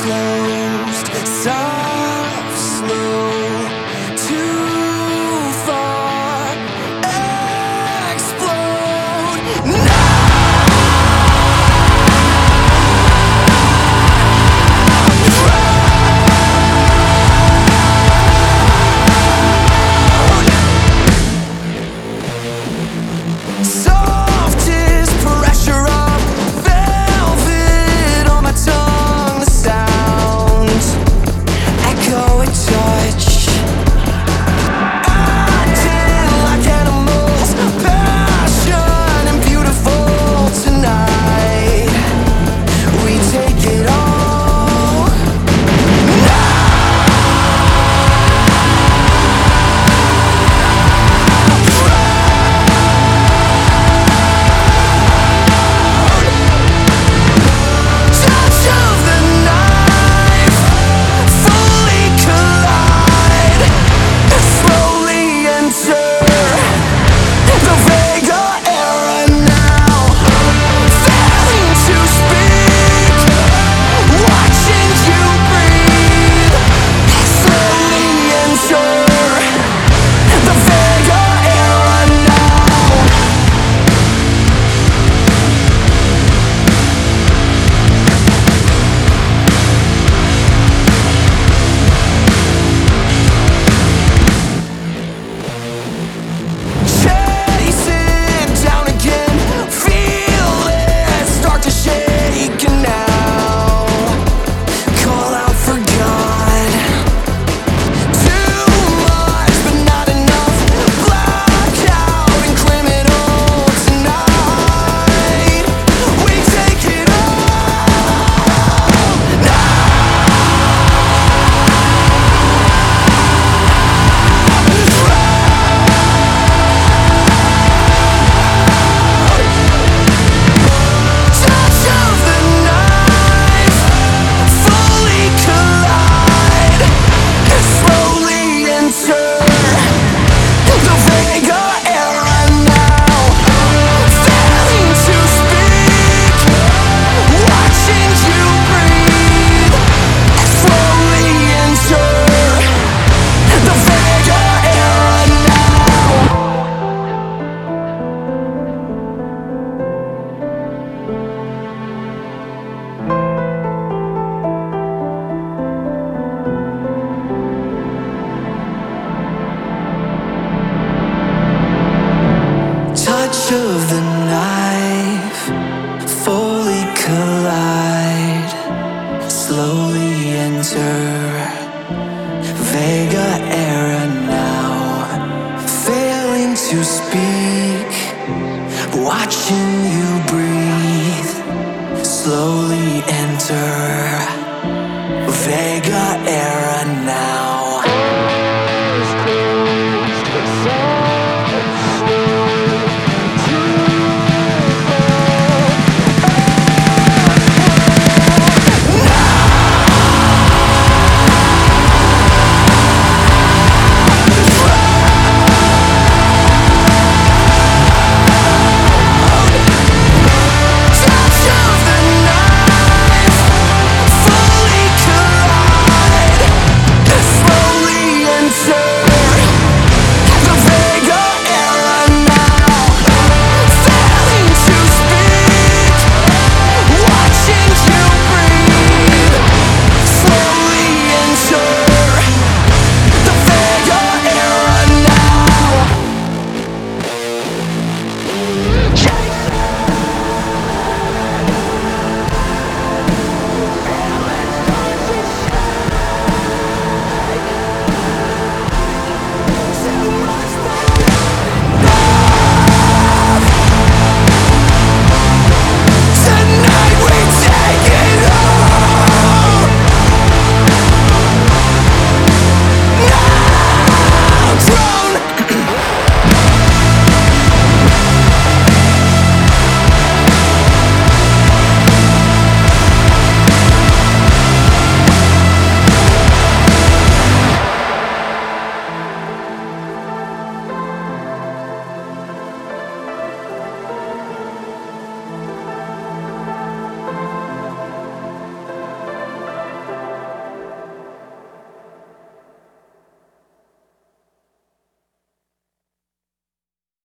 closed, soft, slow, too far, explode now. Soft is pressure of velvet on my tongue. The sounds echo a touch. Acting like animals, passion and beautiful tonight. We take it all now. Touch of the knife, fully collide, slowly enter the Vega era now. Failing to speak, watching you breathe, slowly enter the Vega era now. Chase it down again, feel it start to shake and now call out for God. Too much but not enough, blackout and criminal tonight. We take it all now. Touch of the knife, fully collide, slowly enter the Vega era now. Failing to speak, watching you breathe, slowly enter the Vega era now. Touch of the knife, fully collide, slowly enter Vega era now. Failing to speak, watching you breathe, slowly enter Vega